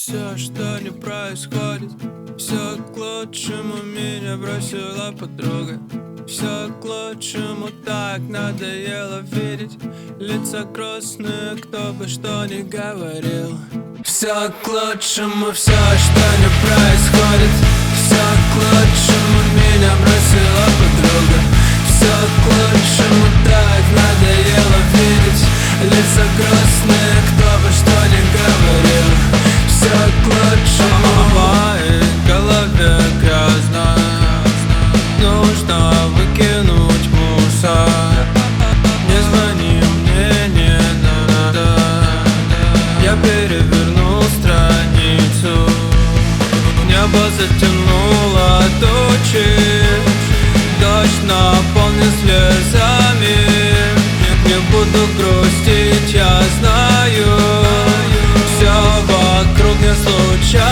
Все, что не происходит, все к лучшему. Меня бросила подруга. Все к лучшему, так надоело видеть лица грустные, кто бы что ни говорил. Все к лучшему, все, что не происходит, все к лучшему. Меня бросила подруга. Все к лучшему, так надоело видеть лица грустные, кто бы что ни говорил. Все к лучшему. В моей голове грязно, нужно выкинуть мусор. Не звони мне, не надо. Я перевернул страницу. Небо затянуло тучи, дождь наполнен слезами. Не буду грустить, я знаю, все вокруг не случайно.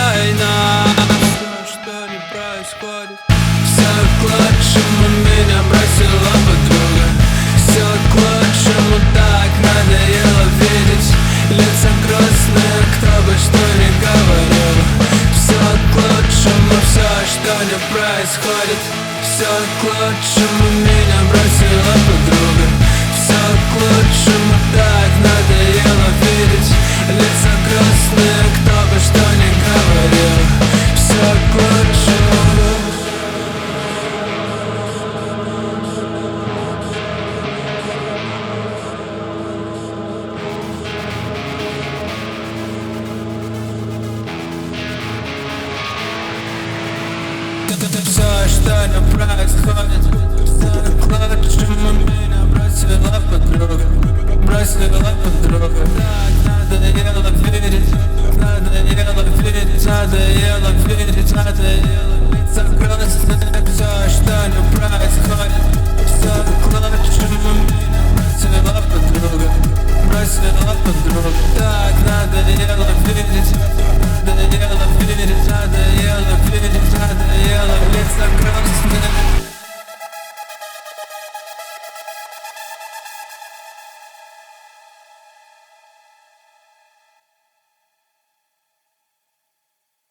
Все, что не происходит, все к лучшему. Меня бросила подруга. Все к лучшему, так надоело видеть лица грустные, кто бы что ни говорил. Все к лучшему, все, что не происходит, все к лучшему. Меня бросила подруга. Все к лучшему, так надоело видеть лица грустные, кто бы что ни говорил. Все к лучшему. Все, что не происходит, все к лучшему. Меня бросила подруга. Бросила подруга. Так надоело видеть,